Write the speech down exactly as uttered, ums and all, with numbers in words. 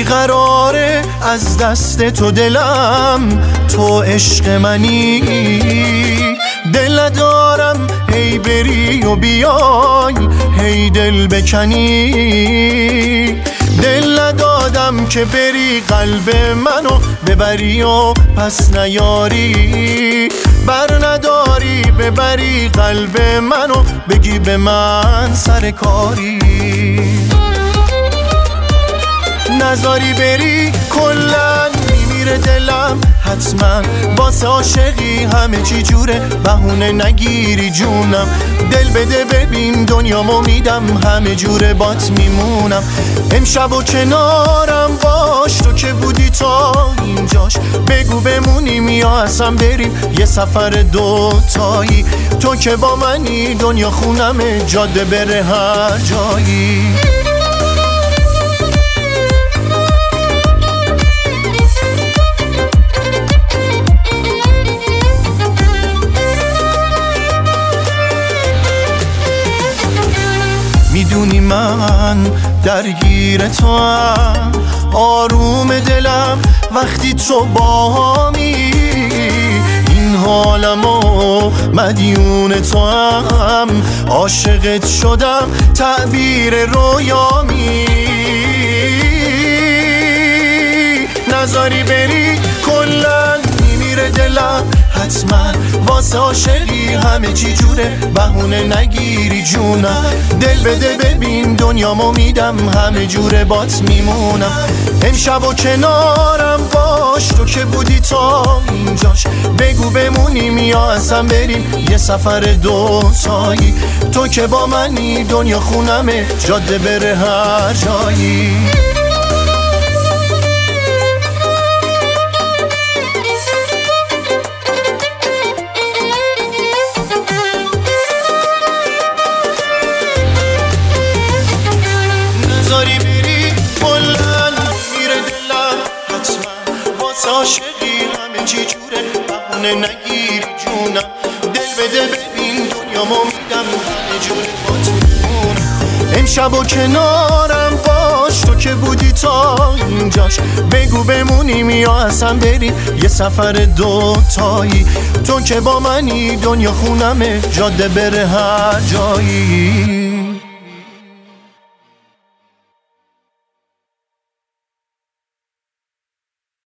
بیقراره از دست تو دلم، تو عشق منی. دل ندارم هی بری و بیای، هی دل بکنی. دل ندادم که بری قلب منو ببری و پس نیاری. بر نداری ببری قلب منو، بگی به من سر کاری. نذاری بری کلن میمیره دلم حتما، واسه عاشقی همه چی جوره، بهونه نگیری جونم. دل بده ببین دنیامو میدم، همه جوره بات میمونم. امشب و کنارم باش، تو که بودی تا اینجاش. بگو بمونیم یا اصلا بریم یه سفر دوتایی. تو که با منی دنیا خونمه، جاده بره هر جایی. میدونی من درگیر تو هم، آروم دلم وقتی تو باهامی. این حالمو مدیون تو هم، عاشقت شدم تعبیر رویامی. نذاری بری کلن میمیره دلم حتما، واسه عاشقی همه چی جوره، بهونه نگیری جونم. دل بده ببین دنیامو میدم، همه جوره بات میمونم. امشب و کنارم باش، تو که بودی تا اینجاش. بگو بمونیم یا اصلا بریم یه سفر دوتایی. تو که با منی دنیا خونمه، جاده بره هر جایی. نذاری بری کلن میره دلم حتما، واسه عاشقی همه چی جوره، بهونه نگیری جونم. دل بده ببین دنیامو میدم، همه جوره بات میمونم. امشب و کنارم باش، تو که بودی تا اینجاش. بگو بمونیم یا اصلا بریم یه سفر دوتایی. تو که با منی دنیا خونمه، جاده بره هر جایی.